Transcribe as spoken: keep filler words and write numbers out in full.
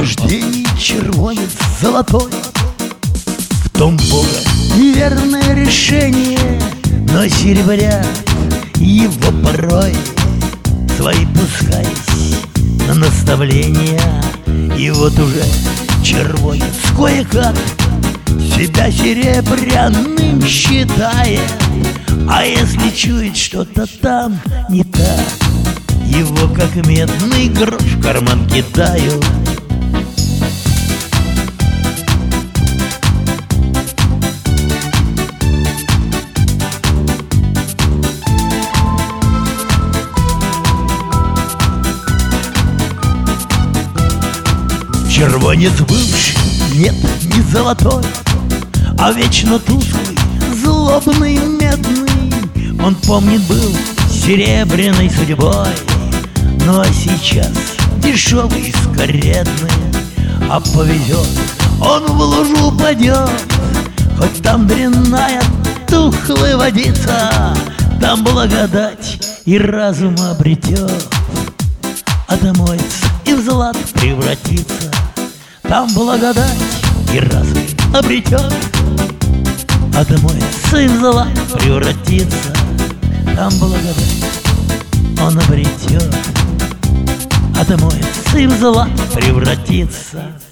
рождении червонец золотой. В том Бога верное решение, но серебрят его порой. Свои пускаясь на наставления, и вот уже червонец кое-как себя серебряным считает. А если чует что-то там не так, его как медный грош в карман кидают. Червонец бывший, нет, не золотой, а вечно тусклый, злобный, медный. Он, помнит, был серебряной судьбой, ну а сейчас дешевый, скоредный. А повезет, он в лужу упадет, хоть там дрянная тухлая водица, там благодать и разум обретет, а домоется и в злато превратится. Там благодать и разум обретет, а домоется и в злато превратится. Там благодать он обретет, а домоется и в злато превратится.